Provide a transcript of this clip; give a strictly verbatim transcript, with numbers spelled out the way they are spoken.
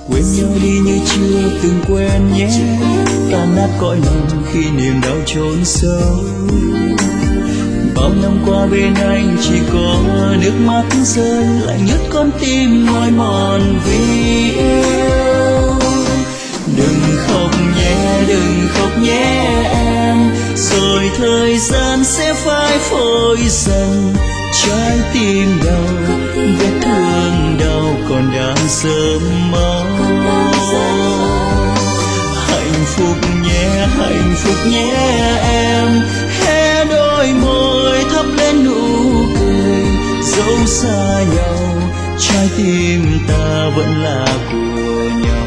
Quên nhau đi như chưa từng quen nhé, tan nát cõi lòng khi niềm đau chôn sâu. Bao năm qua bên anh chỉ có nước mắt rơi, lạnh ngắt con tim mỏi mòn vì yêu. Đừng khóc nhé, đừng khóc nhé em, rồi thời gian sẽ phai phôi dần. Trái tim đau, vết thương đau còn đang sớm máu. Hạnh phúc nhé, hạnh phúc nhé em, hé đôi môi thắp lên nụ cười. Dẫu xa nhau, trái tim ta vẫn là của nhau.